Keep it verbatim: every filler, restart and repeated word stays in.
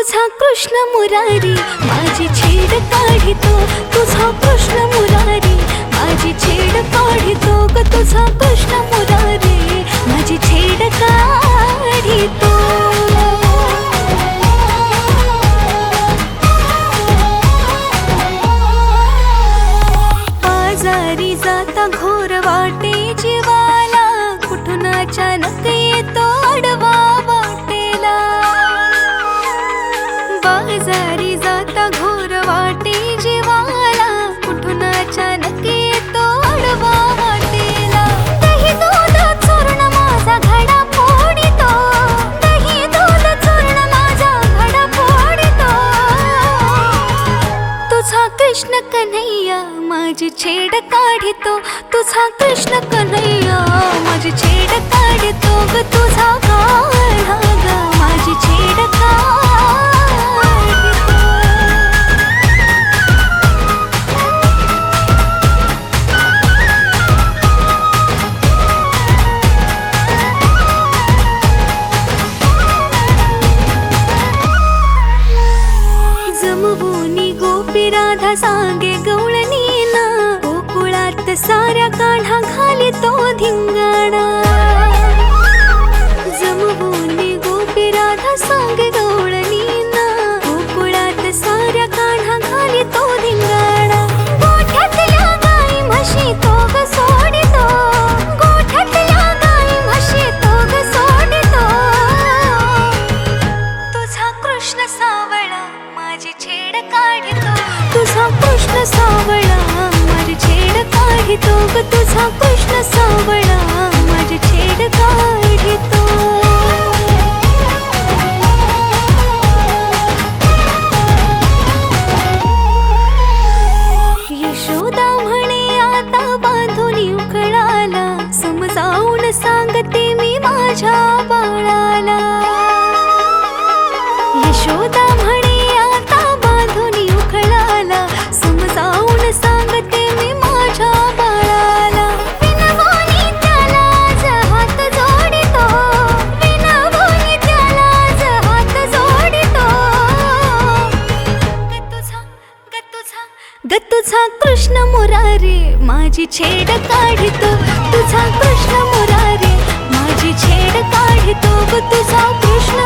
तुझा कृष्ण मुरारी माझी छेड काढितो, तुझा कृष्ण मुरारी माझी छेड काढितो ग, तुझा कृष्ण मुरारी माझी छेड काढितो. आजारी जाता घोर वाटे जीवाला, कुठून अचानक येतो आडवा वाटेला. बाजारी जाता घोर वाटे जीवाला, कुठून अचानक येतो आडवा वाटेला. दही दूध चूर्ण माझा घडा फोडितो, दही दूध चूर्ण माझा घडा फोडितो. तुझा कृष्ण कन्हैया माझी छेड काढितो, तुझा कृष्ण कन्हैया माझी छेड काढितो ग, तुझा काढा ग माझी छेड काढितो. जमवूनी गोपी राधा सांगे गवळणीना, गोकुळात साऱ्या काढा घालितो धिंगाणा. जमवूनी गोपी राधा सांगे गवळणीना, गोकुळात साऱ्या काढा घालितो धिंगाणा. गोठ्यातल्या गाई म्हशी तो ग सोडितो, गोठ्यातल्या गाई म्हशी तो ग सोडितो. तुझा कृष्ण सावळा माझी छेड काढितो, तुझा कृष्ण सावळा माझी छेड काढितो ग, तुझा कृष्ण सावळा माझी छेड काढितो. यशोदा म्हणे आता बांधून उखळाला, समजावून सांगते मी माझ्या बाळाला. यशोदा म्हणे आता बांधून उखळाला, समजावून सांगते मी माझ्या बाळाला. विनवून त्याला आज हात जोडितो, विनवून त्याला आज हात जोडितो. ग तुझा ग तुझा ग तुझा कृष्ण मुरारी माझी छेड काढितो, तुझा कृष्ण मुरारी माझी छेड काढितो ग, तुझा कृष्ण